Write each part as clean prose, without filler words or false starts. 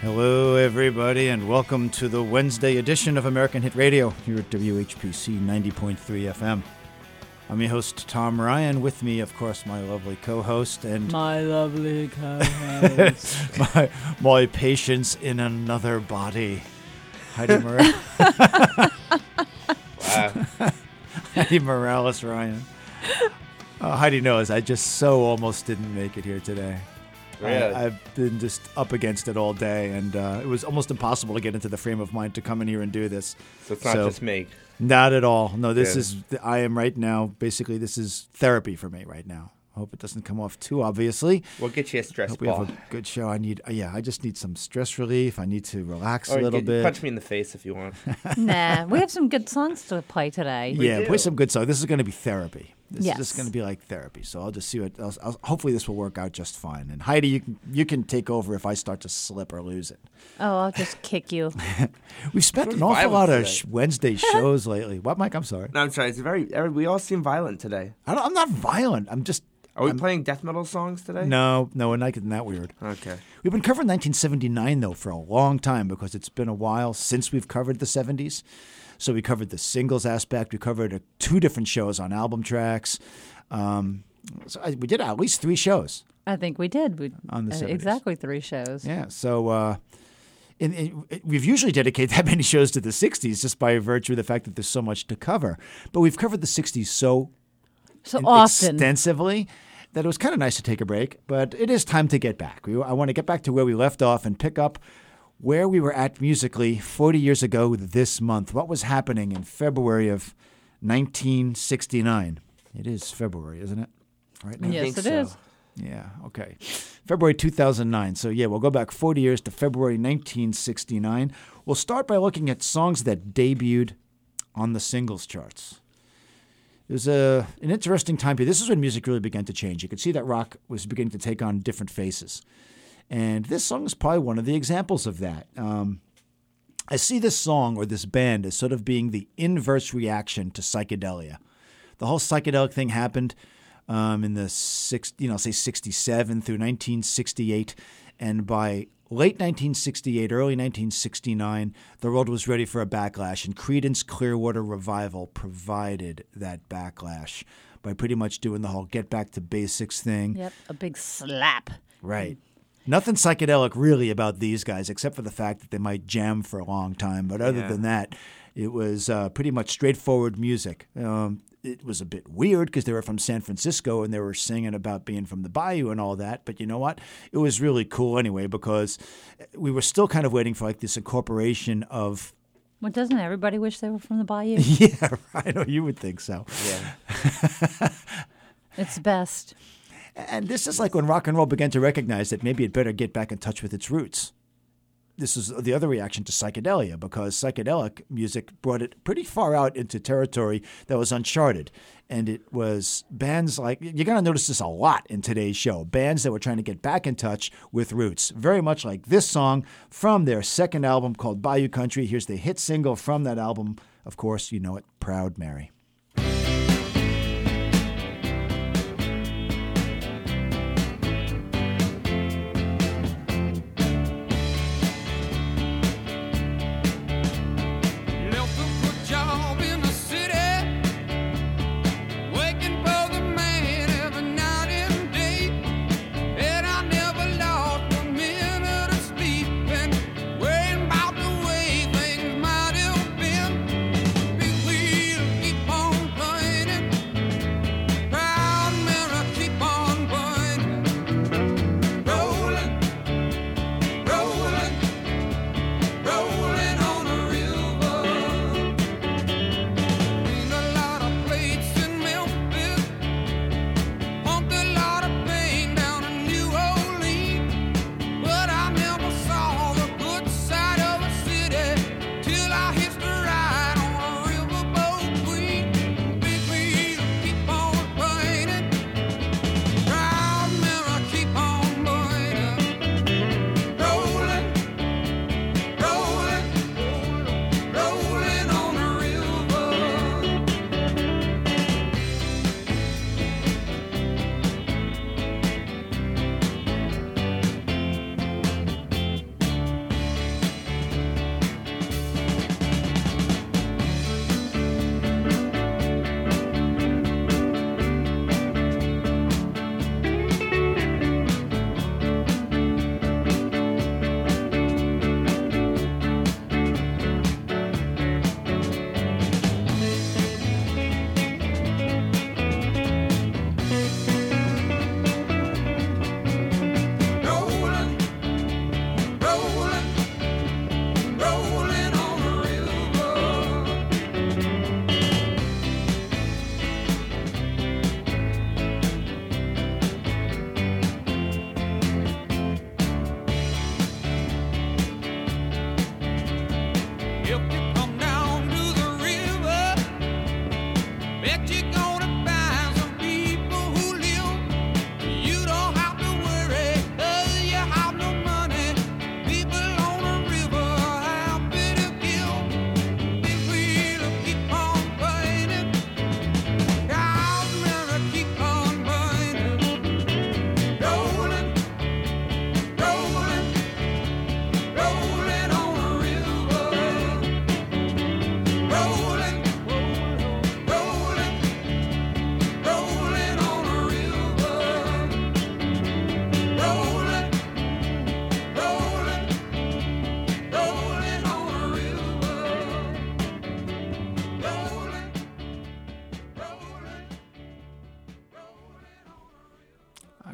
Hello, everybody, and welcome to the Wednesday edition of American Hit Radio here at WHPC 90.3 FM. I'm your host, Tom Ryan. With me, of course, my lovely co-host and my lovely co-host, my patience in another body, Heidi Morales. Wow. Heidi Morales Ryan. Heidi knows I just so almost didn't make it here today. Really? I've been just up against it all day, and it was almost impossible to get into the frame of mind to come in here and do this. So it's not just me. Not at all. No, this Good. is, I am right now, basically this is therapy for me right now. I hope it doesn't come off too obviously. We'll get you a stress Hope we ball. have a good show. I just need some stress relief. I need to relax Or a little bit. punch me in the face if you want. Nah, we have some good songs to play today. Yeah, do. play some good songs. This is going to be therapy. This Yes. is just going to be like therapy. So I'll just see what. Hopefully this will work out just fine. And Heidi, you can take over if I start to slip or lose it. Oh, I'll just kick you. We've spent There an was awful lot of violence today. Wednesday shows lately. What, Mike? I'm sorry. No, I'm sorry. It's we all seem violent today. I'm not violent. Are we playing death metal songs today? No, we're not getting that weird. Okay. We've been covering 1979, though, for a long time because it's been a while since we've covered the 70s. So we covered the singles aspect. We covered 2 different shows on album tracks. We did at least 3 shows. I think we did. On the 70s. Exactly 3 shows. Yeah, so we've usually dedicated that many shows to the 60s just by virtue of the fact that there's so much to cover. But we've covered the 60s so often. extensively that it was kind of nice to take a break, but it is time to get back. I want to get back to where we left off and pick up where we were at musically 40 years ago this month. What was happening in February of 1969? It is February, isn't it? Right now? Yes, think it so. is. Yeah, okay. February 2009. So, yeah, we'll go back 40 years to February 1969. We'll start by looking at songs that debuted on the singles charts. It was an interesting time period. This is when music really began to change. You could see that rock was beginning to take on different faces. And this song is probably one of the examples of that. I see this song or this band as sort of being the inverse reaction to psychedelia. The whole psychedelic thing happened in the say 67 through 1968, and by late 1968, early 1969, the world was ready for a backlash, and Creedence Clearwater Revival provided that backlash by pretty much doing the whole get back to basics thing. Yep, a big slap. Right. Nothing psychedelic really about these guys, except for the fact that they might jam for a long time. But other than that, it was pretty much straightforward music. It was a bit weird because they were from San Francisco and they were singing about being from the bayou and all that. But you know what? It was really cool anyway because we were still kind of waiting for like this incorporation of. Well, doesn't everybody wish they were from the bayou? Yeah, I know you would think so. Yeah. It's best. And this is like when rock and roll began to recognize that maybe it better get back in touch with its roots. This is the other reaction to psychedelia because psychedelic music brought it pretty far out into territory that was uncharted. And it was bands like, you're going to notice this a lot in today's show, bands that were trying to get back in touch with roots. Very much like this song from their second album called Bayou Country. Here's the hit single from that album. Of course, you know it, Proud Mary. Keep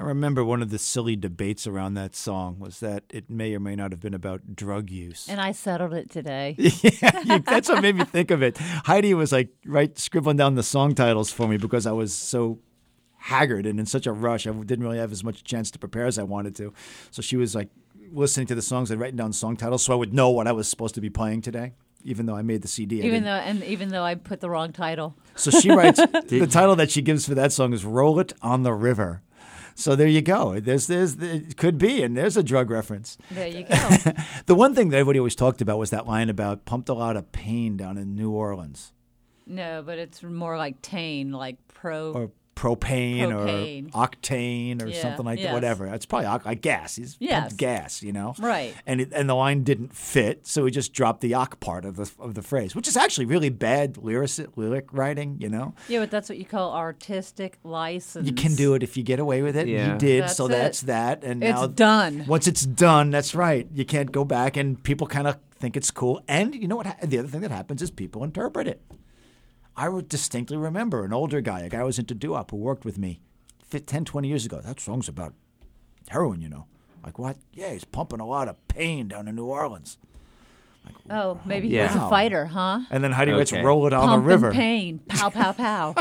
I remember one of the silly debates around that song was that it may or may not have been about drug use. And I settled it today. That's what made me think of it. Heidi was like scribbling down the song titles for me because I was so haggard and in such a rush. I didn't really have as much chance to prepare as I wanted to. So she was like listening to the songs and writing down song titles so I would know what I was supposed to be playing today, even though I made the CD. Even though I put the wrong title. So she writes, the title that she gives for that song is Roll It on the River. So there you go. It could be, and there's a drug reference. There you go. The one thing that everybody always talked about was that line about pumped a lot of pain down in New Orleans. No, but it's more like tane, like Or propane or octane or Yeah, something like that, yes. whatever. It's probably like gas. He's pumped gas, you know? Right. And the line didn't fit, so he just dropped the oc part of the phrase, which is actually really bad lyric writing, you know? Yeah, but that's what you call artistic license. You can do it if you get away with it. Yeah. You did, That's so it. that's that. And It's now done. Once it's done, that's right. You can't go back, and people kind of think it's cool. And you know what? The other thing that happens is people interpret it. I would distinctly remember an older guy, a guy who was into doo-wop who worked with me 10, 20 years ago. That song's about heroin, you know. Like, what? Yeah, he's pumping a lot of pain down in New Orleans. Like, Oh, maybe Yeah. he was a fighter, huh? and then Heidi writes, Okay. Roll It on Pumping the River. pain. Pow, pow, pow.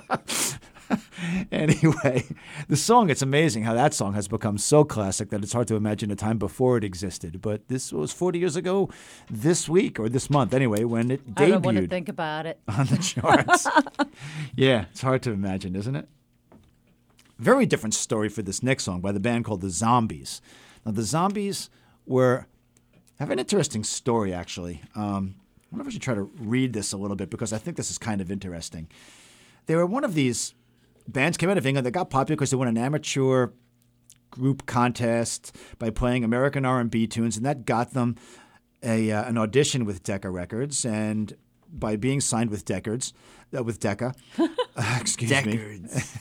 Anyway, the song, it's amazing how that song has become so classic that it's hard to imagine a time before it existed. But this was 40 years ago this week, or this month anyway, when it I don't want to debuted think about it. on the charts. Yeah, it's hard to imagine, isn't it? Very different story for this next song by the band called The Zombies. Now, The Zombies have an interesting story, actually. I wonder if I should try to read this a little bit because I think this is kind of interesting. They were one of these bands came out of England that got popular because they won an amateur group contest by playing American R&B tunes, and that got them an audition with Decca Records. And by being signed with Decca, excuse me,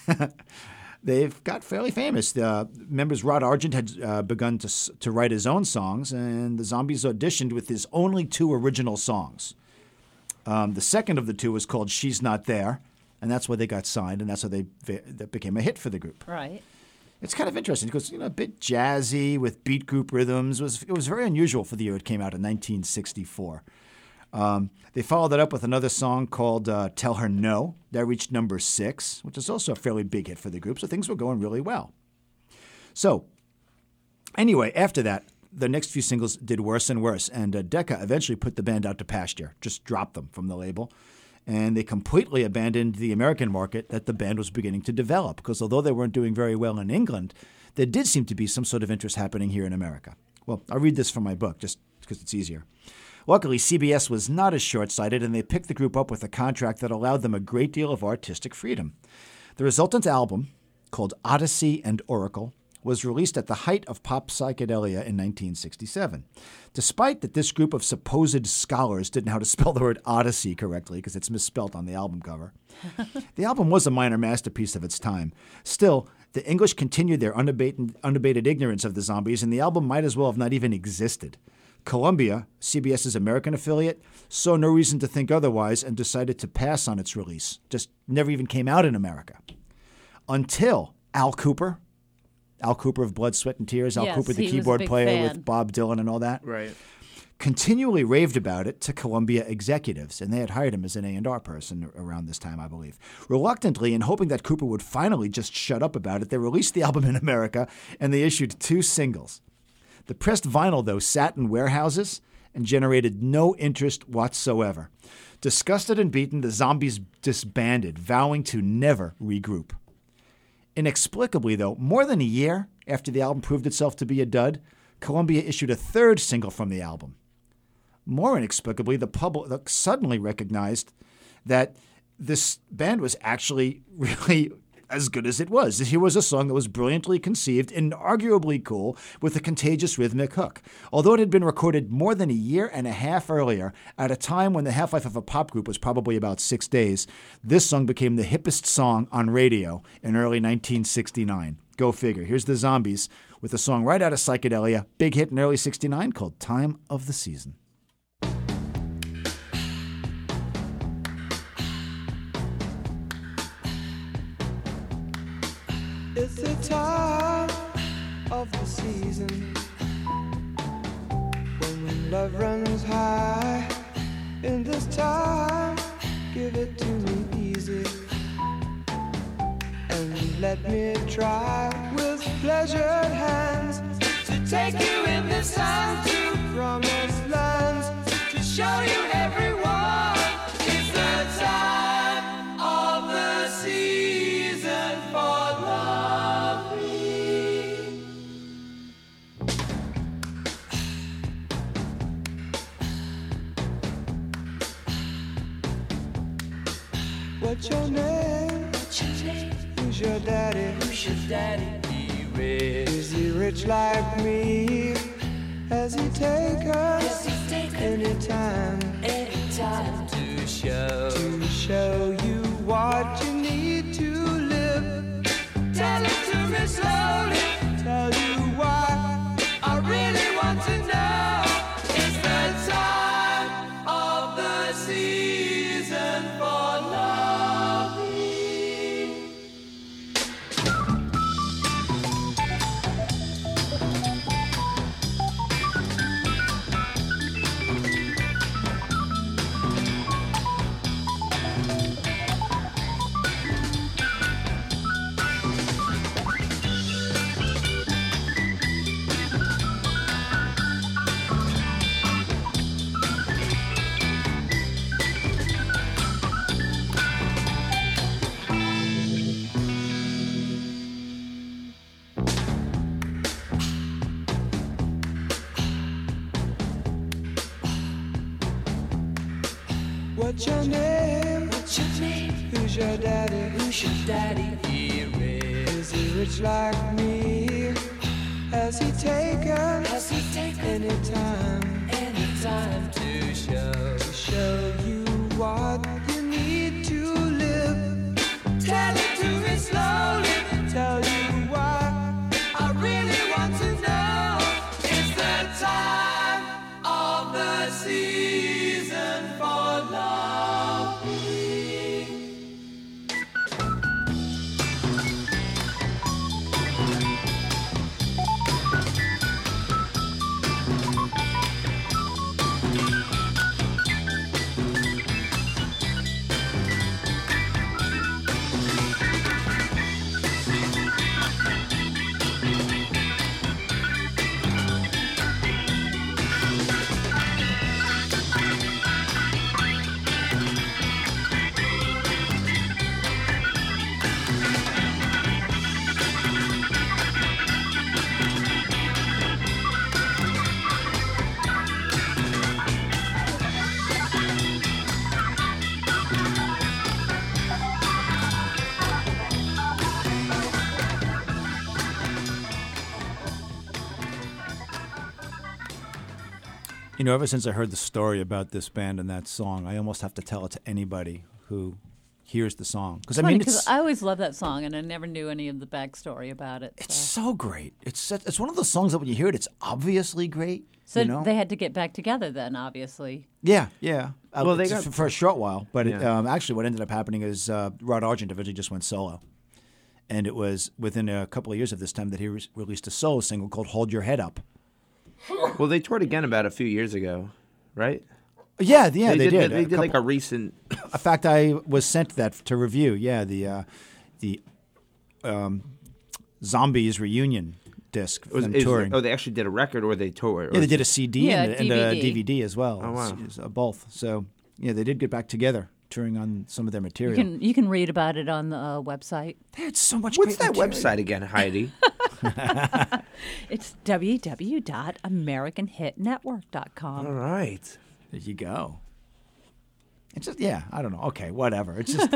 they've got fairly famous. The members Rod Argent had begun to write his own songs, and the Zombies auditioned with his only 2 original songs. The second of the 2 was called She's Not There, and that's why they got signed, and that's how that became a hit for the group. Right. It's kind of interesting because, you know, a bit jazzy with beat group rhythms. It was very unusual for the year it came out in 1964. They followed that up with another song called Tell Her No. That reached number 6, which is also a fairly big hit for the group, so things were going really well. So, anyway, after that, the next few singles did worse and worse, and Decca eventually put the band out to pasture, just dropped them from the label. And they completely abandoned the American market that the band was beginning to develop, because although they weren't doing very well in England, there did seem to be some sort of interest happening here in America. Well, I'll read this from my book, just because it's easier. Luckily, CBS was not as short-sighted, and they picked the group up with a contract that allowed them a great deal of artistic freedom. The resultant album, called Odyssey and Oracle, was released at the height of pop psychedelia in 1967. Despite that this group of supposed scholars didn't know how to spell the word Odyssey correctly because it's misspelled on the album cover. The album was a minor masterpiece of its time. Still, the English continued their unabated ignorance of the Zombies, and the album might as well have not even existed. Columbia, CBS's American affiliate, saw no reason to think otherwise and decided to pass on its release. Just never even came out in America. Until Al Cooper of Blood, Sweat, and Tears, Al Yes, Cooper, the he was a keyboard big player fan. with Bob Dylan and all that, Right. continually raved about it to Columbia executives, and they had hired him as an A&R person around this time, I believe. Reluctantly, and hoping that Cooper would finally just shut up about it, they released the album in America, and they issued 2 singles. The pressed vinyl, though, sat in warehouses and generated no interest whatsoever. Disgusted and beaten, the Zombies disbanded, vowing to never regroup. Inexplicably, though, more than a year after the album proved itself to be a dud, Columbia issued a 3rd single from the album. More inexplicably, the public suddenly recognized that this band was actually really as good as it was. Here was a song that was brilliantly conceived and arguably cool with a contagious rhythmic hook. Although it had been recorded more than a year and a half earlier, at a time when the half-life of a pop group was probably about 6 days, this song became the hippest song on radio in early 1969. Go figure. Here's the Zombies with a song right out of psychedelia, big hit in early 69 called Time of the Season. It's the time of the season. When love runs high in this time, give it to me easy. And let me try with pleasured hands to take you in this time to promised lands, to show you everyone. It's the time of the season for loving. What's your name? Who's your daddy? Is he rich like me? Has he take us anytime to show you what you need to live? Tell it to me slowly. Tell you why I really want to know. It's the time of the season for loving. What's your name? Who's your daddy? Is he rich like me? Has he taken anytime to show you what you need to live? Tell it to me slowly. Tell you why I really want to know. It's the time of the season for loving. You know, ever since I heard the story about this band and that song, I almost have to tell it to anybody who hears the song. Because I mean, because I always loved that song, and I never knew any of the backstory about it. It's so great. It's one of those songs that when you hear it, it's obviously great. So you know? they had to get back together then, obviously. Yeah. Well, they got for a short while, but Yeah. actually, what ended up happening is Rod Argent eventually just went solo, and it was within a couple of years of this time that he released a solo single called "Hold Your Head Up." Well, they toured again about a few years ago, right? Yeah, they did. They did like a recent. In fact, I was sent that to review. Yeah, the Zombies reunion disc from them touring. They actually did a record, or they toured. Yeah, they did a CD Yeah, and a DVD. DVD as well. Oh, wow. It's both. So yeah, they did get back together, touring on some of their material. You can read about it on the website. They had so much. What's great that material. website again, Heidi? It's www.americanhitnetwork.com. All right. There you go. It's just, yeah, I don't know. Okay, whatever. It's just,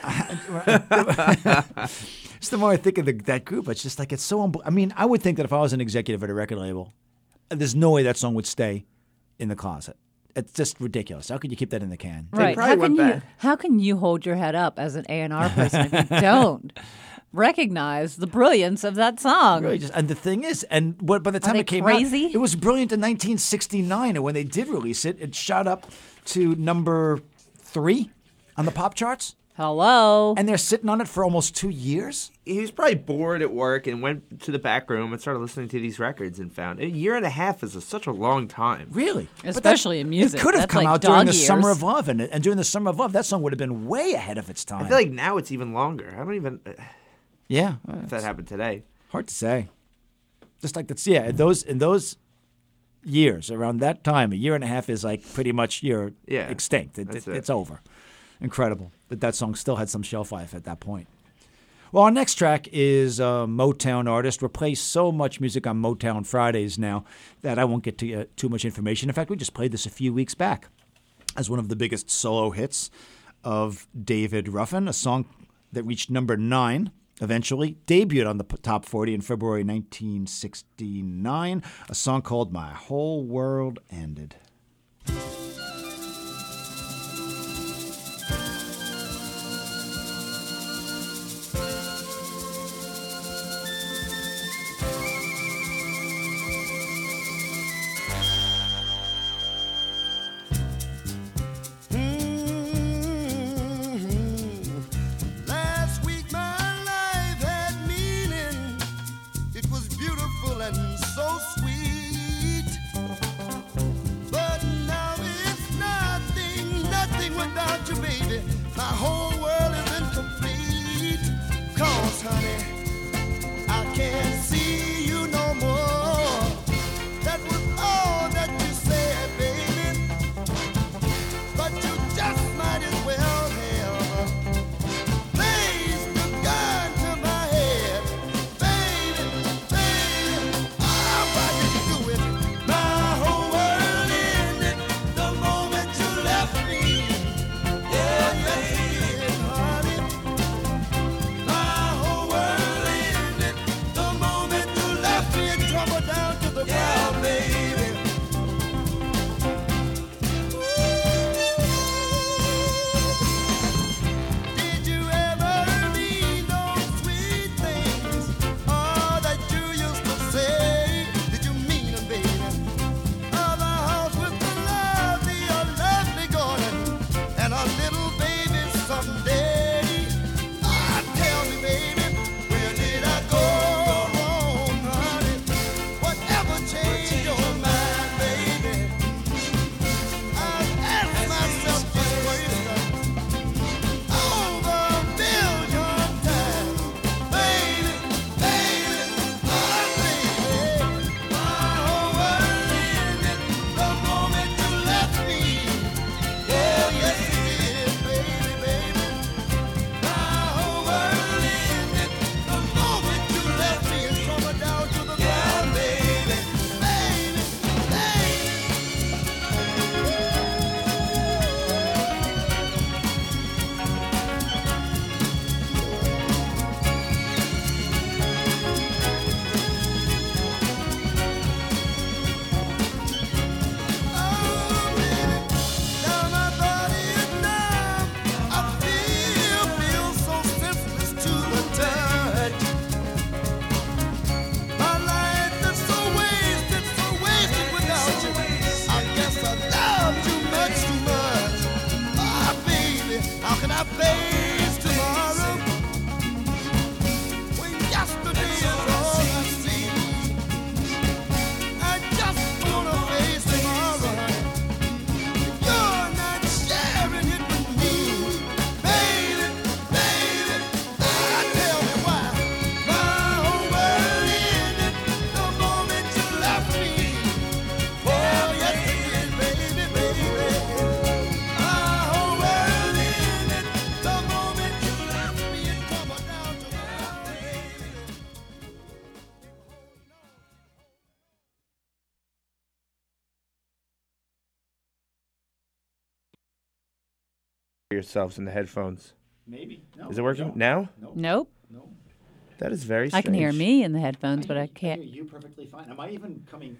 it's the more I think of that group, it's just like, it's so, I mean, I would think that if I was an executive at a record label, there's no way that song would stay in the closet. It's just ridiculous. How could you keep that in the can? Right. probably How can you hold your head up as an A&R person if you don't recognize the brilliance of that song? Really just, and the thing is, by the time they it came crazy? out, it was brilliant in 1969. And when they did release it, it shot up to number 3 on the pop charts. Hello. And they're sitting on it for almost 2 years? He was probably bored at work and went to the back room and started listening to these records and found a year and a half is such a long time. Really? But Especially in music. It could have That's come like out during dog the years. Summer of Love. And during the Summer of Love, that song would have been way ahead of its time. I feel like now it's even longer. I don't even yeah. if that happened today. Hard to say. Just like that's in those years, around that time, a year and a half is like pretty much you're extinct. It's over. Incredible that song still had some shelf life at that point. Well, our next track is a Motown artist. We play so much music on Motown Fridays now that I won't get to too much information. In fact, we just played this a few weeks back as one of the biggest solo hits of David Ruffin, a song that reached number 9 eventually, debuted on the top 40 in February 1969, a song called My Whole World Ended. Yourselves in the headphones. Maybe. No, Is it working now? Nope. That is very strange. I can hear me in the headphones, but I can't. You perfectly fine. Am I even coming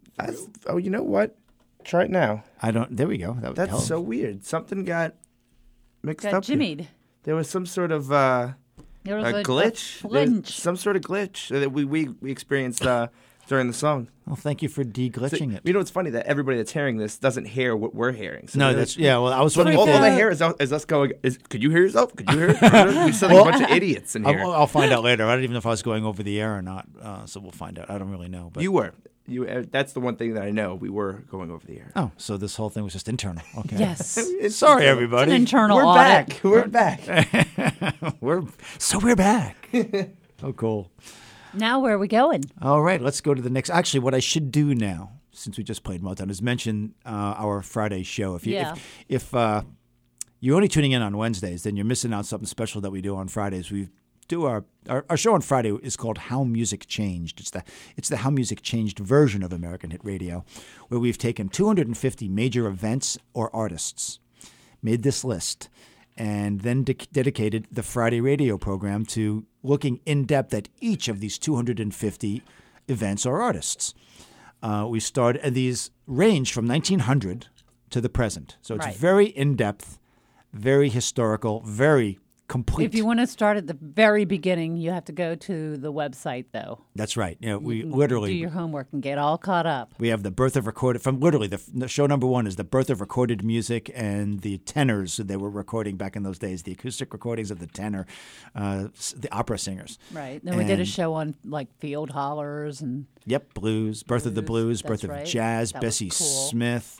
Oh, you know what? Try it now. I don't. There we go. That's so weird. Something got mixed up. Jimmied. There was some sort of There was a glitch. flinch. Some sort of glitch that we experienced during the song. Well, thank you for de-glitching So, it. you know, it's funny that everybody that's hearing this doesn't hear what we're hearing. So No, they're that's like, yeah. Well, I was wondering. all if they they- hear is us going. Could you hear yourself? Could you hear? We're sounding a bunch of idiots in here. I'll find out later. I don't even know if I was going over the air or not. So we'll find out. I don't really know. But You were. That's the one thing that I know. We were going over the air. oh, so this whole thing was just internal. Okay. Yes. Sorry, An everybody. internal We're audit. back. We're back. We're back. Oh, cool. Now where are we going? All right, let's go to the next. Actually, what I should do now, since we just played Motown, is mention our Friday show. If you're only tuning in on Wednesdays, then you're missing out something special that we do on Fridays. We do our show on Friday is called How Music Changed. It's the How Music Changed version of American Hit Radio, where we've taken 250 major events or artists, made this list, and then dedicated the Friday radio program to looking in depth at each of these 250 events or artists. We started, and these range from 1900 to the present. So it's Right. very in-depth, very historical, very complete. If you want to start at the very beginning, you have to go to the website, though. That's right. You know, we Do literally your homework and get all caught up. we have the birth of recorded from literally the show number one is the birth of recorded music and the tenors that they were recording back in those days, the acoustic recordings of the tenor, the opera singers. Right. Then we did a And- show on like field hollers and Yep, blues, birth of the blues, Blues, birth of that's right. jazz, That was Bessie cool. Smith.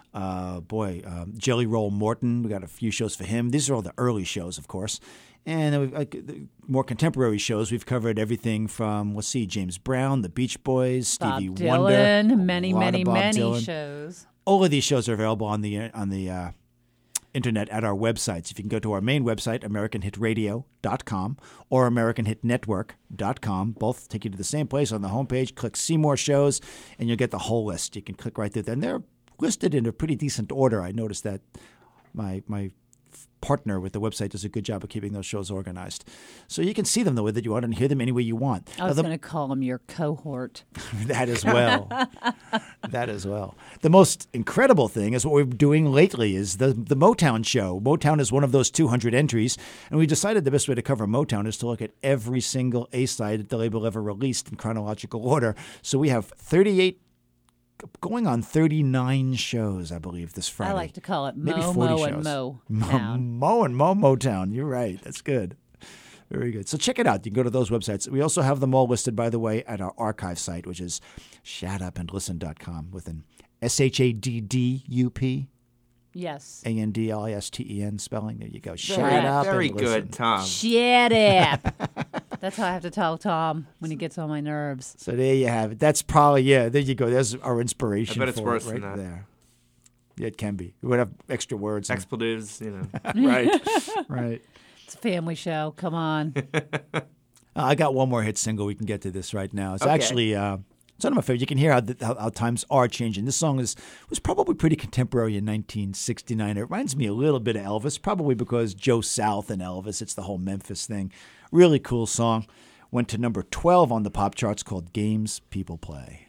Jelly Roll Morton. We got a few shows for him. These are all the early shows, of course. And then we've the more contemporary shows. We've covered everything from, let's see, James Brown, the Beach Boys, Stevie Bob Wonder. Dylan, a many, lot of many, Bob many Dylan. shows. All of these shows are available on the internet at our websites. If you can go to our main website, AmericanHitRadio.com or AmericanHitNetwork.com. Both take you to the same place on the homepage. Click See More Shows, and you'll get the whole list. You can click right there. And they're listed in a pretty decent order. I noticed that my partner with the website does a good job of keeping those shows organized. So you can see them the way that you want and hear them any way you want. I was Now, going to call them your cohort. that as well. That as well. The most incredible thing is what we're doing lately is the Motown show. Motown is one of those 200 entries, and we decided the best way to cover Motown is to look at every single A-side that the label ever released in chronological order. So we have 38, going on 39 shows, I believe, this Friday. I like to call it Maybe Mo, 40 Mo, shows. and Mo. Mo and Mo Motown. You're right. That's good. Very good. So check it out. You can go to those websites. We also have them all listed, by the way, at our archive site, which is shadupandlisten.com with an SHADDUP Yes. ANDLISTEN spelling. There you go. Shut Very- up. Very and good, listen. Tom. Shut up. That's how I have to tell Tom when he gets on my nerves. So there you have it. That's probably, there you go. There's our inspiration. I bet it's for worse it right than that. there. Yeah, it can be. We would have extra words. Expletives, Right. Right. It's a family show. Come on. I got one more hit single. We can get to this right now. It's Okay. actually it's one of my favorites. You can hear how times are changing. This song was probably pretty contemporary in 1969. It reminds me a little bit of Elvis, probably because Joe South and Elvis. It's the whole Memphis thing. Really cool song. Went to number 12 on the pop charts, called Games People Play.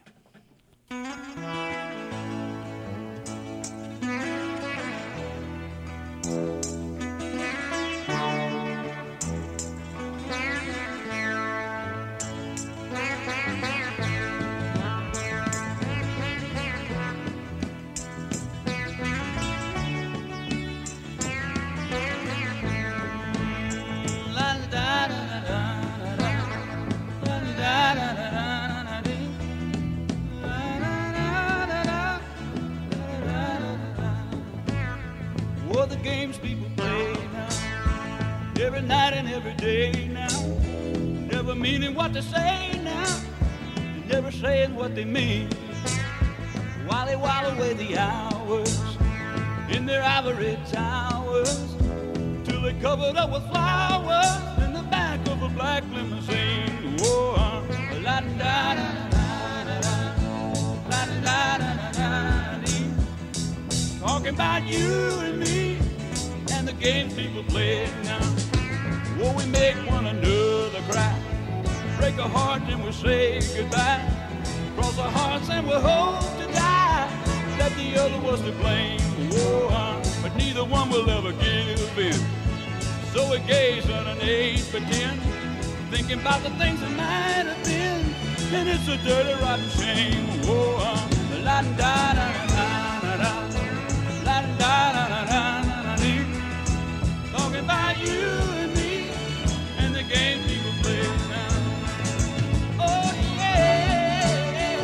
Oh, the games people play now, every night and every day now, never meaning what they say now, never saying what they mean, while they while away the hours in their ivory towers, till they covered up with flowers in the back of a black limousine. Oh, la da da da da da da da dee. Talking about you and me and the games people play now. Oh, we make one another cry, break a heart and we say goodbye, cross our hearts and we hope to die that the other was to blame. Oh, but neither one will ever give in. So we gaze on an 8 by 10, thinking about the things that might have been. and it's a dirty, rotten shame. Oh, la da da da da da, la da da da da da. Talking about you and me and the game people play now. Oh yeah,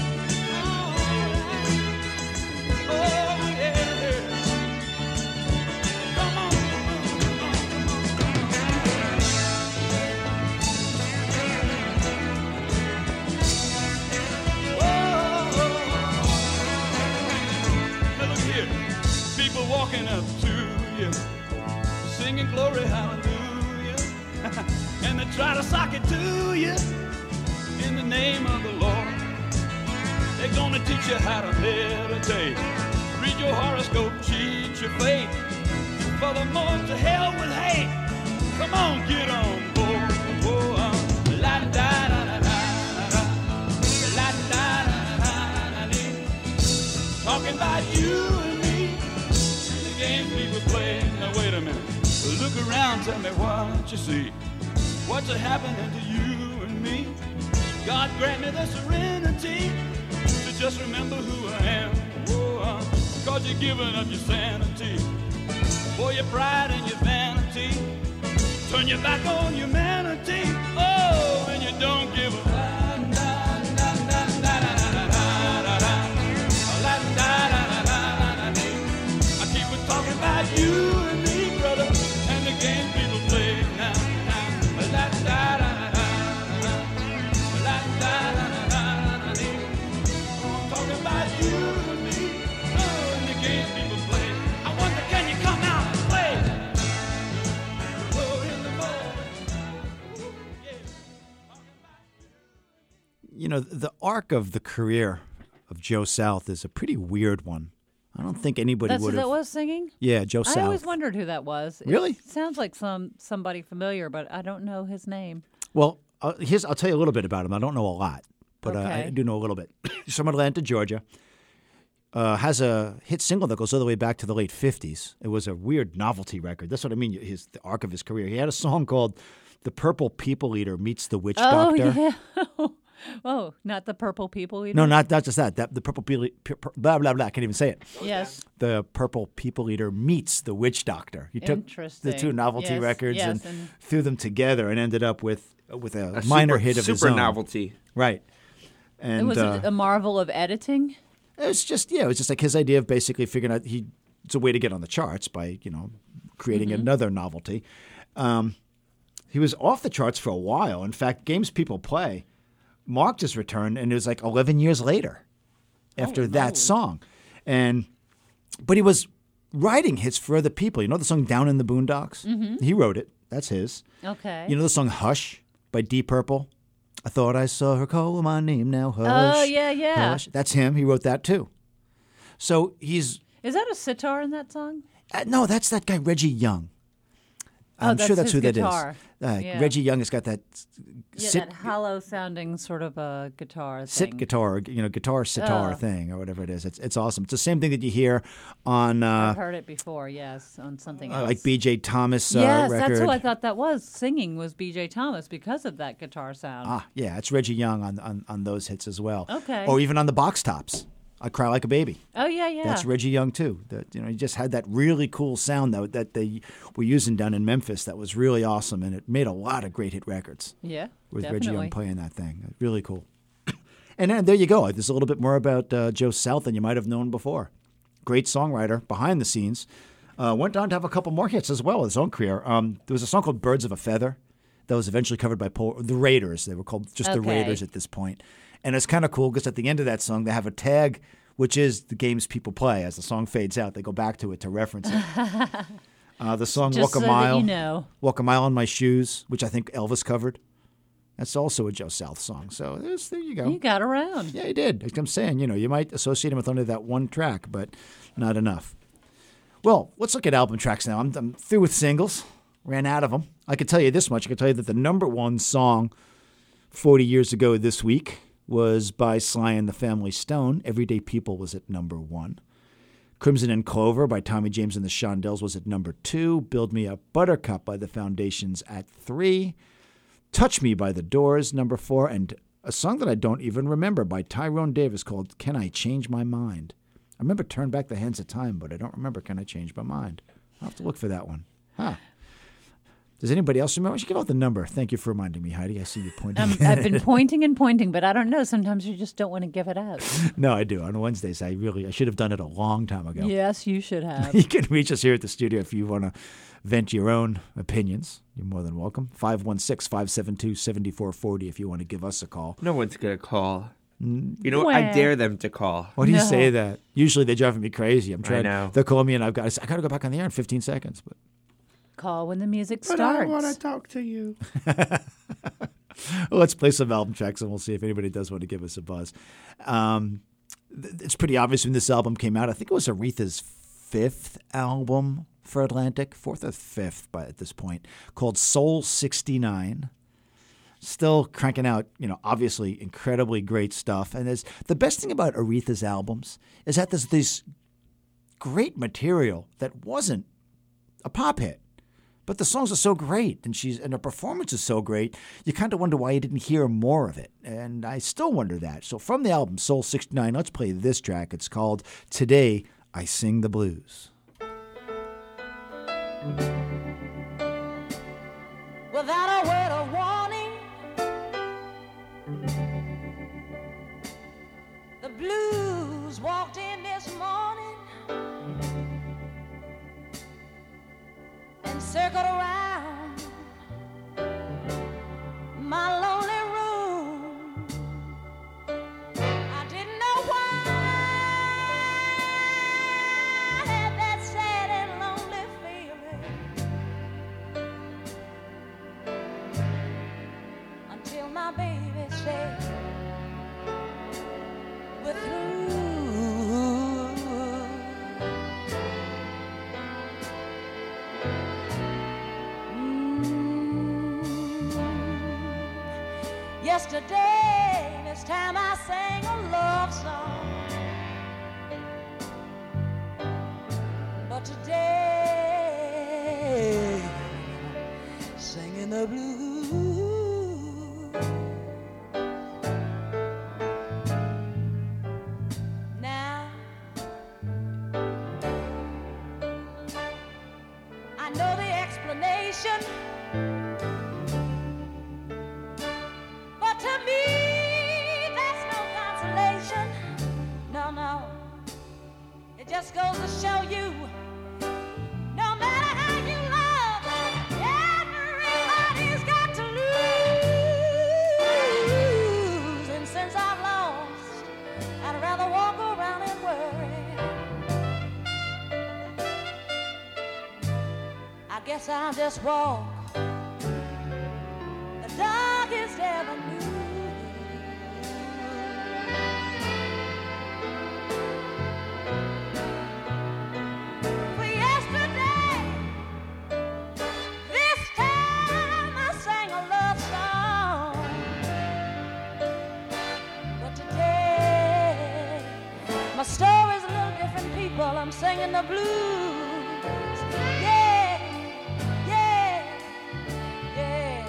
oh yeah. Come on, now look here, people walking up to you, singing glory hallelujah, and they try to sock it to you in the name of the Lord. They're gonna teach you how to meditate, read your horoscope, cheat your fate, and furthermore to hell with hate. Come on, get on board. Oh, la da da da da da, la da da da da da. Talking about you and me, the games people play. Now wait a minute. Look around, tell me what you see. What's happening to you and me? God grant me the serenity to just remember who I am. Oh, cause you're giving up your sanity for your pride and your vanity. Turn your back on humanity. Oh, and you don't give a I keep on talking about you and me, brother, and the game people play now. La da da da da, la da da da da. I'm talking about you and me, oh, and the game people play. I wonder, can you come out and play? Oh, in the ball. Yeah. You know, the arc of the career of Joe South is a pretty weird one. I don't think anybody That's who would that have. was singing? Yeah, Joe South. I always wondered who that was. Really? It sounds like somebody familiar, but I don't know his name. Well, I'll tell you a little bit about him. I don't know a lot, but I Okay. do know a little bit. He's from Atlanta, Georgia. Has a hit single that goes all the way back to the late 50s. It was a weird novelty record. That's what I mean, the arc of his career. He had a song called The Purple People Eater Meets the Witch Doctor. Yeah. Oh, not the Purple People Eater? No, not just that. The Purple People blah, blah, blah. I can't even say it. Yes. The Purple People Eater meets the Witch Doctor. He took Interesting. the two novelty Yes, records yes, and threw them together and ended up with a minor super, hit of his super own. novelty. Right. It And was a marvel of editing. it was just like his idea of basically figuring out it's a way to get on the charts by creating another novelty. He was off the charts for a while. In fact, Games People Play marked his return, and it was like 11 years later after that song. But he was writing hits for other people. You know the song Down in the Boondocks? Mm-hmm. He wrote it. That's his. Okay. You know the song Hush by Deep Purple? I thought I saw her call my name now. Hush. Oh, yeah. Hush. That's him. He wrote that too. So he's... Is that a sitar in that song? no, that's that guy Reggie Young. I'm that's sure that's his who guitar. that is. Yeah. Reggie Young has got that Yeah, sit that hollow sounding sort of a guitar thing. sit guitar, guitar sitar thing or whatever it is. It's awesome. It's the same thing that you hear on I've heard it before, yes, on something else. like B.J. Thomas yes, record. that's who I thought that was. Singing was B.J. Thomas because of that guitar sound. Yeah, it's Reggie Young on those hits as well. Okay. Or even on the Box Tops. I Cry Like a Baby. Oh, yeah. That's Reggie Young too. He just had that really cool sound that they were using down in Memphis. That was really awesome, and it made a lot of great hit records. Yeah, with definitely. Reggie Young playing that thing, really cool. And then there you go. There's a little bit more about Joe South than you might have known before. Great songwriter behind the scenes. Went on to have a couple more hits as well in his own career. There was a song called "Birds of a Feather" that was eventually covered by the Raiders. They were called just the Okay. Raiders at this point. And it's kind of cool because at the end of that song, they have a tag, which is the Games People Play. As the song fades out, they go back to it to reference it. The song Just Walk a so that Mile. you know. Walk a Mile in My Shoes, which I think Elvis covered. That's also a Joe South song. So there you go. You got around. Yeah, he did. Like I'm saying, you might associate him with only that one track, but not enough. Well, let's look at album tracks now. I'm through with singles. Ran out of them. I can tell you this much. I can tell you that the number one song 40 years ago this week was by Sly and the Family Stone. Everyday People was at number 1. Crimson and Clover by Tommy James and the Shondells was at number 2. Build Me a Buttercup by the Foundations at 3. Touch Me by the Doors, number 4. And a song that I don't even remember by Tyrone Davis called Can I Change My Mind? I remember Turn Back the Hands of Time, but I don't remember Can I Change My Mind? I'll have to look for that one. Huh. Does anybody else remember? I should give out the number. Thank you for reminding me, Heidi. I see you pointing. I've been pointing and pointing, but I don't know. Sometimes you just don't want to give it out. No, I do. On Wednesdays, I should have done it a long time ago. Yes, you should have. You can reach us here at the studio if you want to vent your own opinions. You're more than welcome. 516-572-7440 if you want to give us a call. No one's going to call. You know what? I dare them to call. Why do you say that? Usually they're driving me crazy. I'm trying. I know. They'll call me and I got to go back on the air in 15 seconds. But Call when the music But starts. I want to talk to you. Well, let's play some album tracks and we'll see if anybody does want to give us a buzz. It's pretty obvious when this album came out. I think it was Aretha's 5th album for Atlantic, 4th or 5th at this point, called Soul 69. Still cranking out, obviously incredibly great stuff. And the best thing about Aretha's albums is that there's this great material that wasn't a pop hit. But the songs are so great, and her performance is so great, you kind of wonder why you didn't hear more of it. And I still wonder that. So from the album Soul 69, let's play this track. It's called Today I Sing the Blues. Without a word of warning, the blues walked in this morning and circled around my lonely room. I didn't know why I had that sad and lonely feeling until my baby said, we're through. Yesterday, this time I sang a love song, but today, singing the blues. Now, I know the explanation. To me, that's no consolation. No. It just goes to show you, no matter how you love, everybody's got to lose. And since I've lost, I'd rather walk around and worry. I guess I'll just walk the darkest avenue. My story's a little different, people. I'm singing the blues. Yeah, yeah, yeah.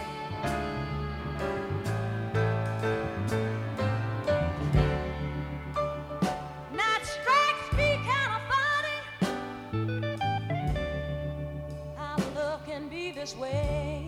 Now it strikes me kind of funny how love can be this way.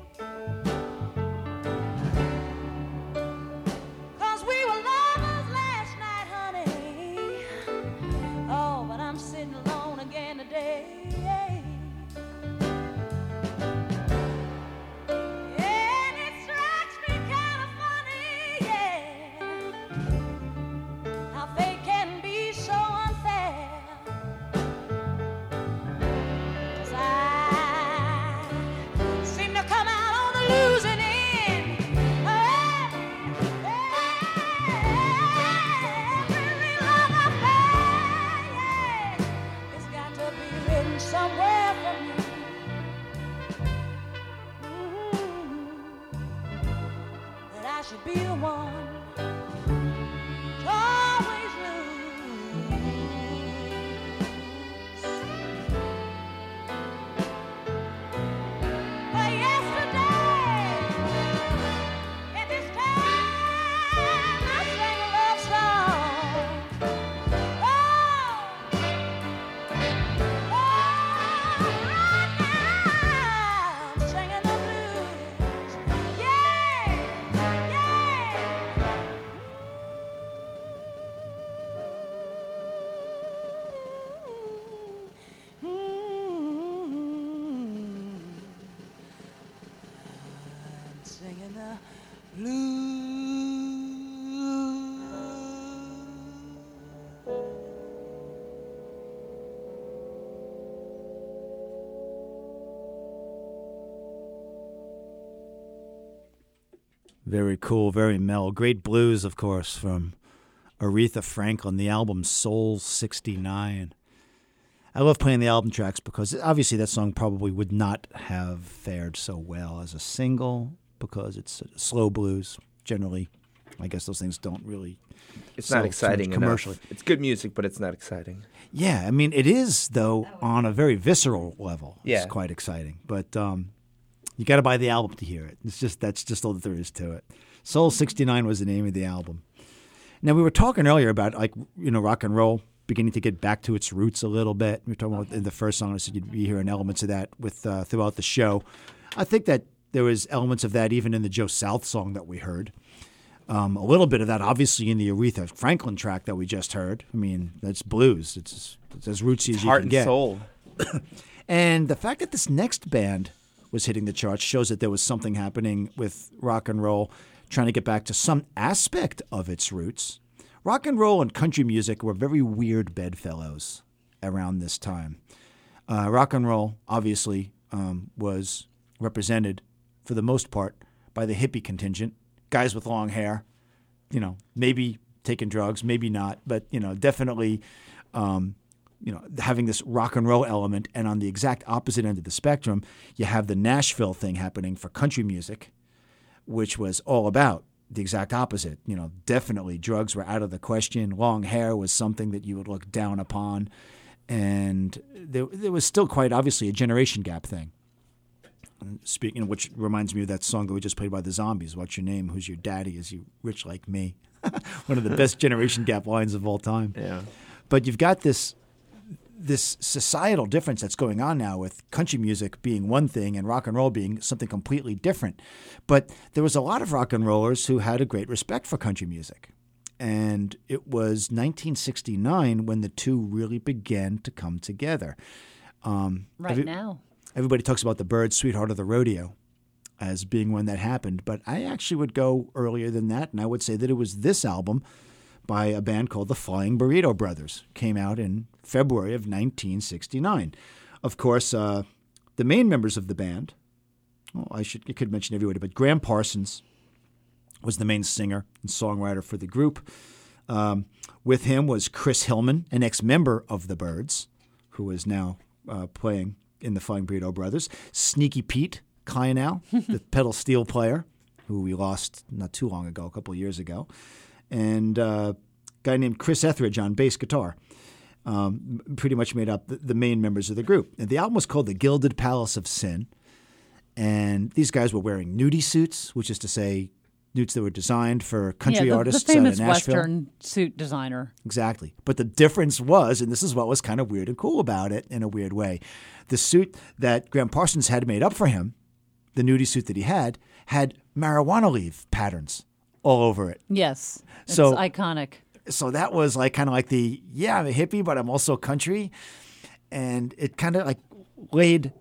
Should be the one to always lose. But yesterday, at this time Very cool, very mellow. Great blues, of course, from Aretha Franklin, the album Soul 69. I love playing the album tracks because obviously that song probably would not have fared so well as a single because it's slow blues. Generally, I guess those things don't really It's not exciting commercially. enough. It's good music, but it's not exciting. Yeah, I mean, it is, though, on a very visceral level. Yeah. It's quite exciting. But you got to buy the album to hear it. That's just all that there is to it. Soul 69 was the name of the album. Now, we were talking earlier about, rock and roll beginning to get back to its roots a little bit. We were talking about in the first song, I said you'd be hearing elements of that throughout the show. I think that there was elements of that even in the Joe South song that we heard. A little bit of that, obviously, in the Aretha Franklin track that we just heard. I mean, that's blues. It's as rootsy as you Heart can and get. soul. And the fact that this next band was hitting the charts shows that there was something happening with rock and roll, trying to get back to some aspect of its roots. Rock and roll and country music were very weird bedfellows around this time. Rock and roll, obviously, was represented, for the most part, by the hippie contingent. Guys with long hair, maybe taking drugs, maybe not, but, definitely, having this rock and roll element. And on the exact opposite end of the spectrum, you have the Nashville thing happening for country music, which was all about the exact opposite. Definitely drugs were out of the question. Long hair was something that you would look down upon. And there was still quite obviously a generation gap thing. Speaking, which reminds me of that song that we just played by the Zombies. What's your name? Who's your daddy? Is you rich like me? One of the best generation gap lines of all time. Yeah. But you've got this societal difference that's going on now with country music being one thing and rock and roll being something completely different. But there was a lot of rock and rollers who had a great respect for country music. And it was 1969 when the two really began to come together. Now. Everybody talks about the Byrds' Sweetheart of the Rodeo as being when that happened. But I actually would go earlier than that, and I would say that it was this album by a band called the Flying Burrito Brothers. Came out in February of 1969. Of course, the main members of the band, I could mention everybody, but Graham Parsons was the main singer and songwriter for the group. With him was Chris Hillman, an ex-member of the Byrds, who is now playing in the Flying Burrito Brothers. Sneaky Pete Kynal, the pedal steel player, who we lost not too long ago, a couple of years ago. And a guy named Chris Etheridge on bass guitar. Pretty much made up the main members of the group. And the album was called The Gilded Palace of Sin. And these guys were wearing nudie suits, which is to say suits that were designed for country artists the famous out of Nashville. Western suit designer. Exactly. But the difference was, and this is what was kind of weird and cool about it in a weird way, the suit that Graham Parsons had made up for him, the nudie suit that he had marijuana leaf patterns all over it. Yes. It's So- iconic. So that was like kind of like I'm a hippie, but I'm also country. And it kind of like laid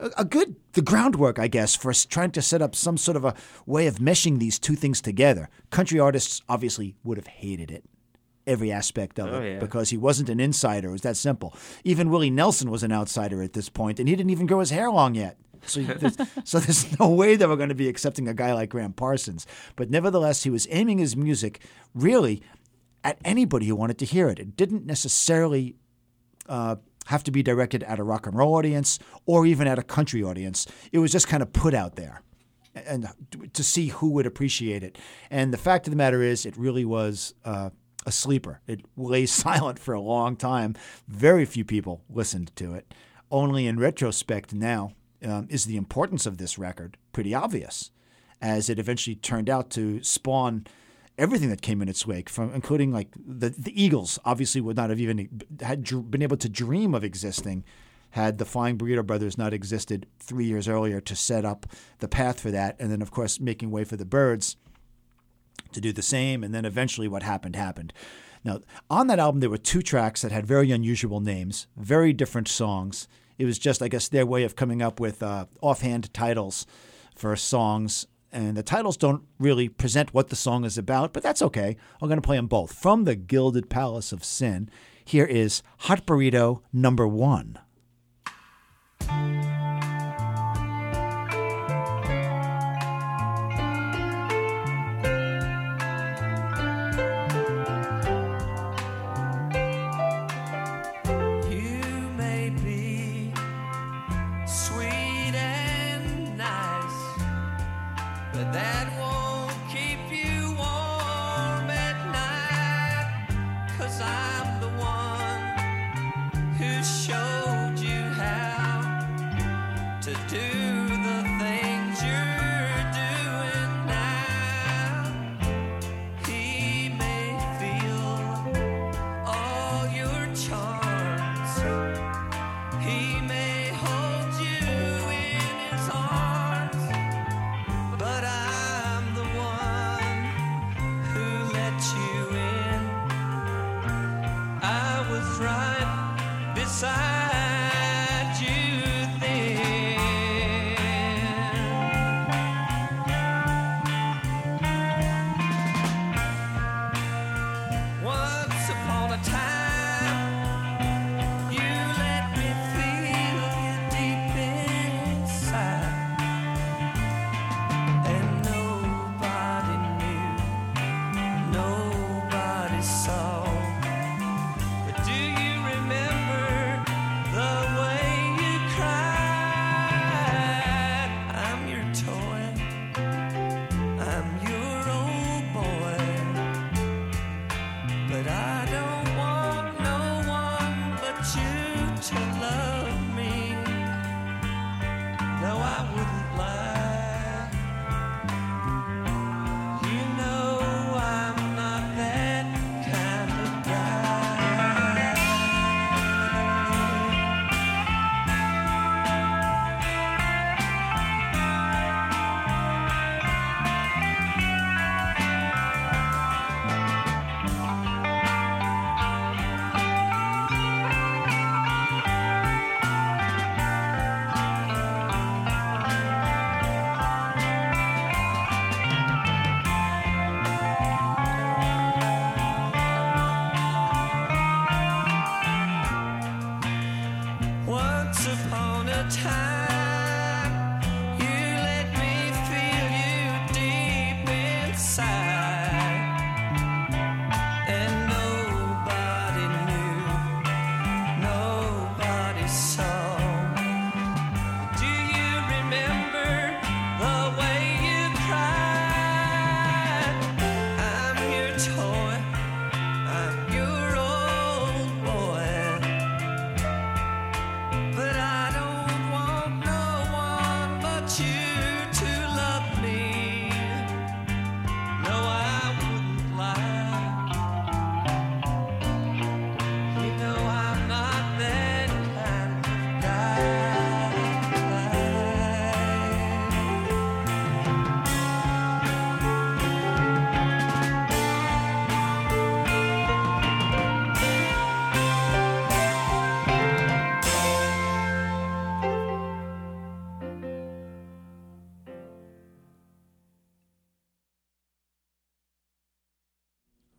the groundwork, I guess, for trying to set up some sort of a way of meshing these two things together. Country artists obviously would have hated it, every aspect of it, because he wasn't an insider. It was that simple. Even Willie Nelson was an outsider at this point, and he didn't even grow his hair long yet. So there's no way they were going to be accepting a guy like Graham Parsons. But nevertheless, he was aiming his music really at anybody who wanted to hear it. It didn't necessarily have to be directed at a rock and roll audience or even at a country audience. It was just kind of put out there and to see who would appreciate it. And the fact of the matter is, it really was a sleeper. It lay silent for a long time. Very few people listened to it. Only in retrospect now is the importance of this record pretty obvious, as it eventually turned out to spawn everything that came in its wake, from including like the Eagles obviously would not have even been able to dream of existing had the Flying Burrito Brothers not existed 3 years earlier to set up the path for that. And then, of course, making way for the Byrds to do the same. And then eventually what happened. Now, on that album, there were 2 tracks that had very unusual names, very different songs. It was just, I guess, their way of coming up with offhand titles for songs. And the titles don't really present what the song is about, but that's okay. I'm going to play them both. From the Gilded Palace of Sin, here is Hot Burrito number 1.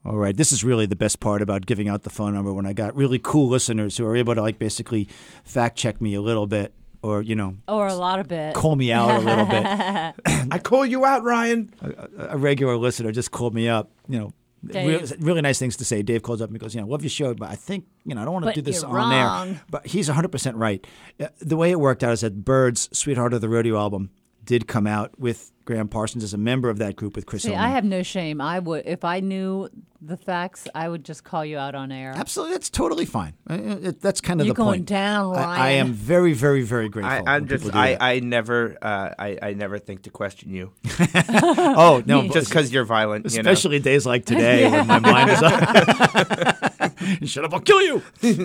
All right. This is really the best part about giving out the phone number, when I got really cool listeners who are able to like basically fact check me a little bit, or, you know, Or a lot of it. call me out a little bit. I call you out, Ryan. A regular listener just called me up, you know. Dave. Really nice things to say. Dave calls up and goes, love your show, but I think, I don't want to But do this you're on wrong. air. But he's 100% right. The way it worked out is that Bird's Sweetheart of the Rodeo album did come out with Graham Parsons as a member of that group with Chris See, Hillman. I have no shame. I would, if I knew the facts, I would just call you out on air. Absolutely. That's totally fine. That's kind of You're the going point. down, Ryan. I am very, very, very grateful. I'm when just. people do that. I never think to question you, Oh, no. just because you're violent. Especially days like today when my mind is up. Shut up, I'll kill you.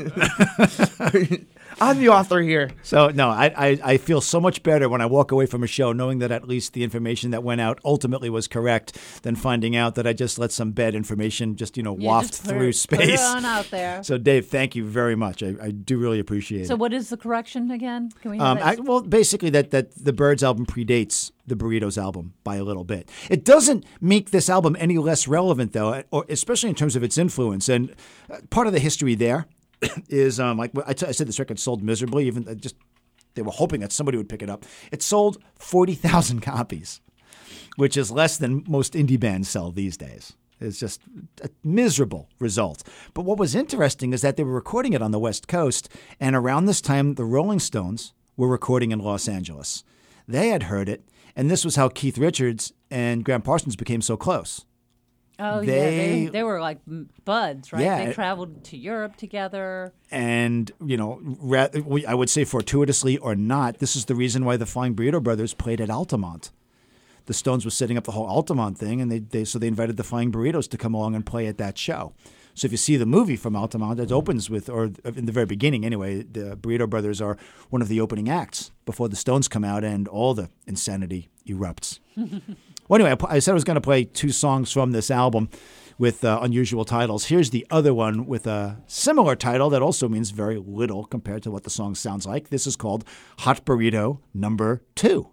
I'm the author here. So, no, I feel so much better when I walk away from a show knowing that at least the information that went out ultimately was correct than finding out that I just let some bad information just, waft just put through it- space. Put it on out there. So, Dave, thank you very much. I do really appreciate So it. what is the correction again? Can we have it? Well, basically that the Byrds album predates the Burritos album by a little bit. It doesn't make this album any less relevant, though, or especially in terms of its influence. And part of the history there is, like I said, this record sold miserably. Even they were hoping that somebody would pick it up. It sold 40,000 copies, which is less than most indie bands sell these days. It's just a miserable result. But what was interesting is that they were recording it on the West Coast, and around this time, the Rolling Stones were recording in Los Angeles. They had heard it, and this was how Keith Richards and Graham Parsons became so close. Oh, they- yeah. They were like buds, right? Yeah. They traveled to Europe together. And, I would say fortuitously or not, this is the reason why the Flying Burrito Brothers played at Altamont. The Stones were setting up the whole Altamont thing, and they invited the Flying Burritos to come along and play at that show. So if you see the movie from Altamont, it opens with, or in the very beginning anyway, the Burrito Brothers are one of the opening acts before the Stones come out and all the insanity erupts. Well, anyway, I said I was going to play two songs from this album with unusual titles. Here's the other one with a similar title that also means very little compared to what the song sounds like. This is called Hot Burrito Number 2.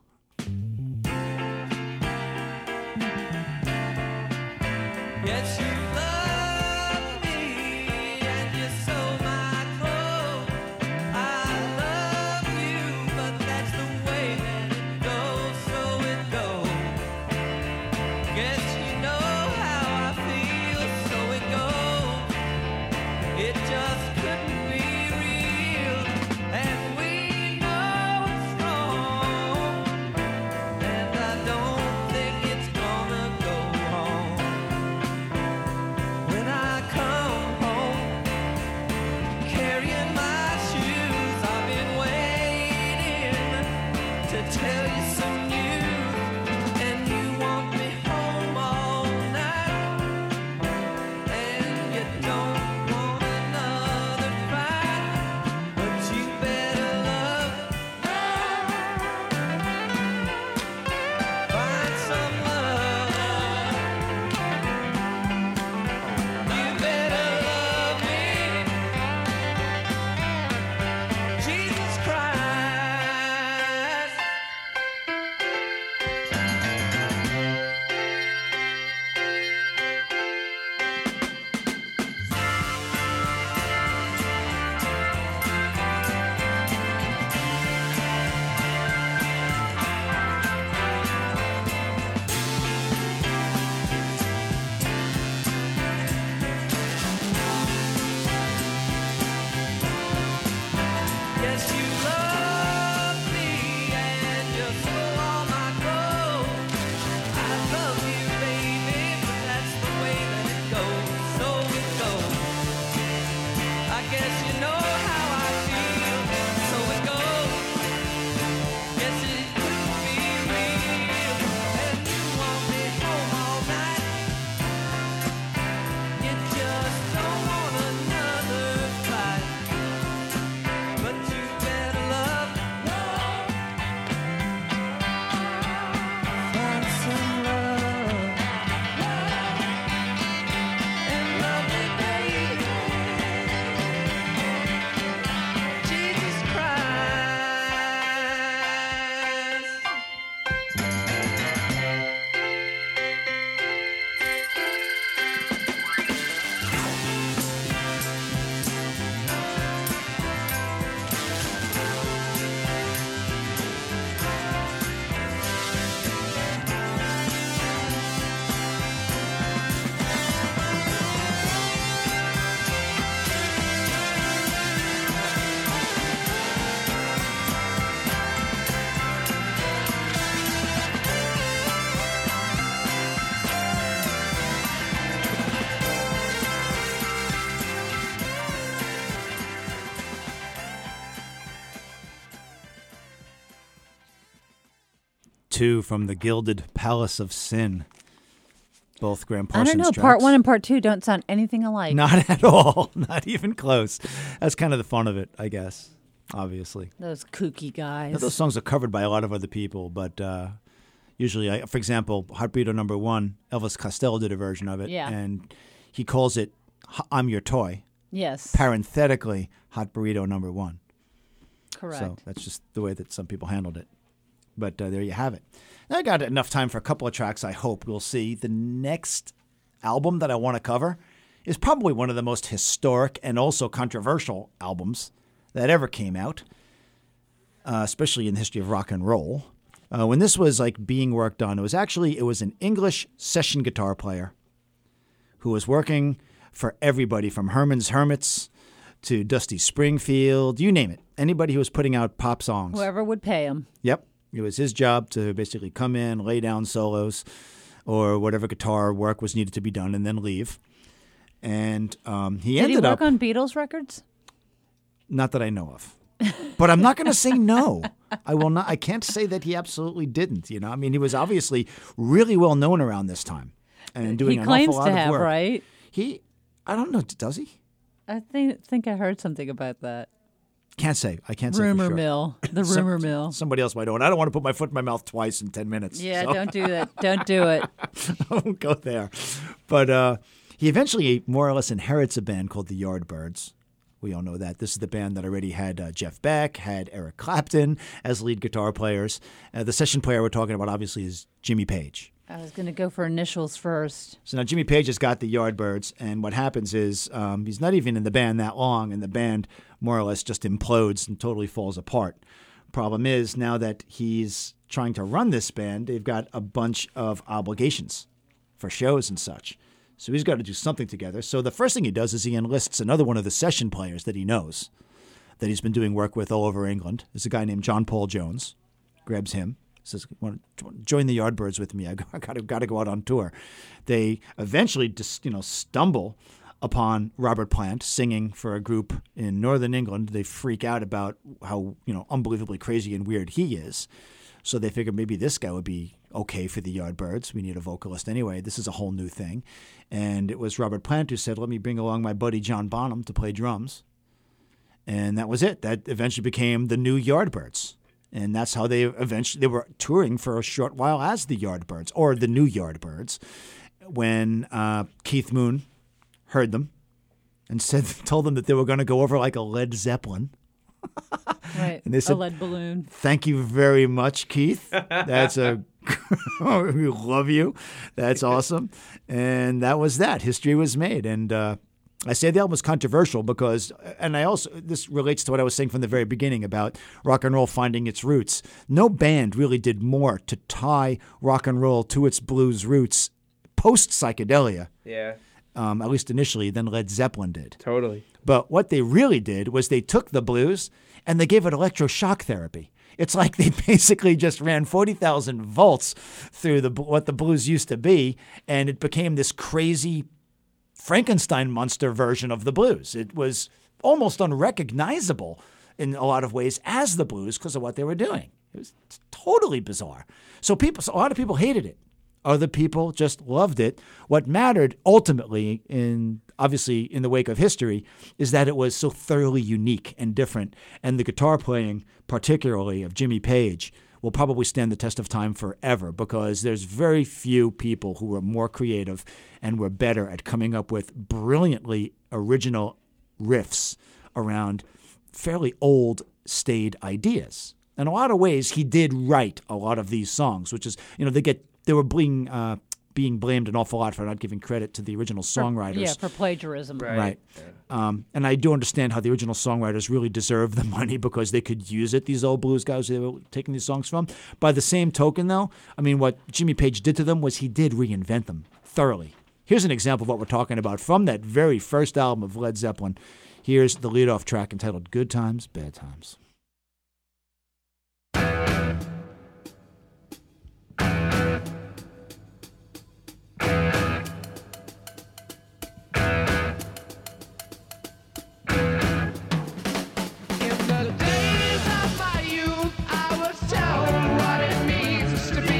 Yes, you love me and you sew my clothes. I love you, but that's the way that it goes, so it goes. Guess you know how I feel, so it goes. It just couldn't be real, and we know it's wrong. 2 from the Gilded Palace of Sin. Both Graham I Parsons don't know. tracks. Part 1 and Part 2 don't sound anything alike. Not at all. Not even close. That's kind of the fun of it, I guess, obviously. Those kooky guys. Now, those songs are covered by a lot of other people, but usually, for example, Heartbeat number 1, Elvis Costello did a version of it, Yeah. and he calls it I'm Your Toy. Yes. Parenthetically, Hot Burrito number 1. Correct. So that's just the way that some people handled it. But there you have it. Now I got enough time for a couple of tracks I hope we'll see. The next album that I want to cover is probably one of the most historic and also controversial albums that ever came out, especially in the history of rock and roll. When this was like being worked on, it was an English session guitar player who was working for everybody from Herman's Hermits to Dusty Springfield, you name it. Anybody who was putting out pop songs. Whoever would pay him. Yep. It was his job to basically come in, lay down solos or whatever guitar work was needed to be done and then leave. And he Did ended he up, work on Beatles records? not that I know of, but I'm not going to say no. I will not. I can't say that he absolutely didn't. You know, I mean, he was obviously really well known around this time and doing He an claims awful lot to of have, work. right? I don't know. Does he? I think I heard something about that. Can't say. I can't say Rumor for sure. mill. The rumor mill. Somebody else might know. And I don't want to put my foot in my mouth twice in 10 minutes. Yeah, so. don't do that. Don't do it. I won't go there. But he eventually more or less inherits a band called the Yardbirds. We all know that. This is the band that already had Jeff Beck, had Eric Clapton as lead guitar players. The session player we're talking about, obviously, is Jimmy Page. I was going to go for initials first. So now Jimmy Page has got the Yardbirds, and what happens is he's not even in the band that long, and the band more or less just implodes and totally falls apart. Problem is, now that he's trying to run this band, they've got a bunch of obligations for shows and such. So he's got to do something together. So the first thing he does is he enlists another one of the session players that he knows, that he's been doing work with all over England. There's a guy named John Paul Jones. Grabs him. Says, "Want to join the Yardbirds with me? I got to go out on tour." They eventually just stumble upon Robert Plant singing for a group in northern England. They freak out about how unbelievably crazy and weird he is. So they figured maybe this guy would be okay for the Yardbirds. We need a vocalist anyway. This is a whole new thing. And it was Robert Plant who said, "Let me bring along my buddy John Bonham to play drums." And that was it. That eventually became the new Yardbirds. And that's how they were touring for a short while as the Yardbirds, or the new Yardbirds, when Keith Moon heard them and told them that they were going to go over like a Led Zeppelin. Right. And they said, a lead balloon. "Thank you very much, Keith. That's we love you. That's awesome." And that was that. History was made. And I say the album was controversial because, and this relates to what I was saying from the very beginning about rock and roll finding its roots. No band really did more to tie rock and roll to its blues roots post-psychedelia, Yeah, at least initially, than Led Zeppelin did. totally. But what they really did was they took the blues and they gave it electroshock therapy. It's like they basically just ran 40,000 volts through what the blues used to be, and it became this crazy Frankenstein monster version of the blues. It was almost unrecognizable in a lot of ways as the blues because of what they were doing. It was totally bizarre. So a lot of people hated it. Other people just loved it. What mattered ultimately, obviously in the wake of history, is that it was so thoroughly unique and different. And the guitar playing, particularly of Jimmy Page, will probably stand the test of time forever because there's very few people who were more creative and were better at coming up with brilliantly original riffs around fairly old, staid ideas. In a lot of ways, he did write a lot of these songs, which is, they were being blamed an awful lot for not giving credit to the original songwriters. For plagiarism. Right. And I do understand how the original songwriters really deserve the money because they could use it, these old blues guys they were taking these songs from. By the same token, though, I mean, what Jimmy Page did to them was he did reinvent them thoroughly. Here's an example of what we're talking about from that very first album of Led Zeppelin. Here's the leadoff track entitled Good Times, Bad Times. In the days of my youth, I was told what it means to be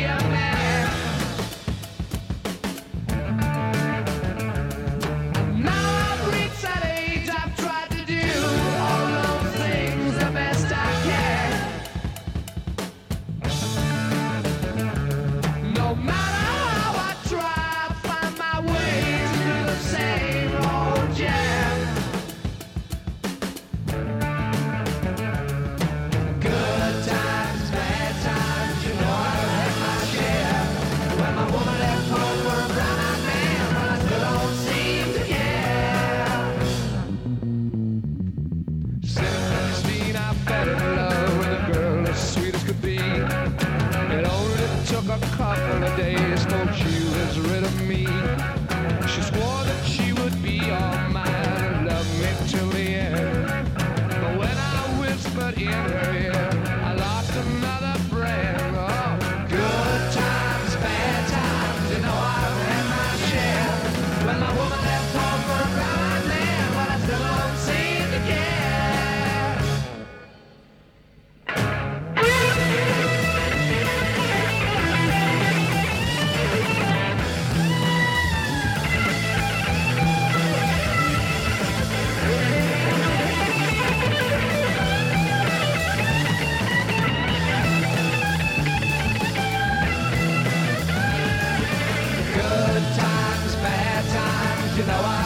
You know I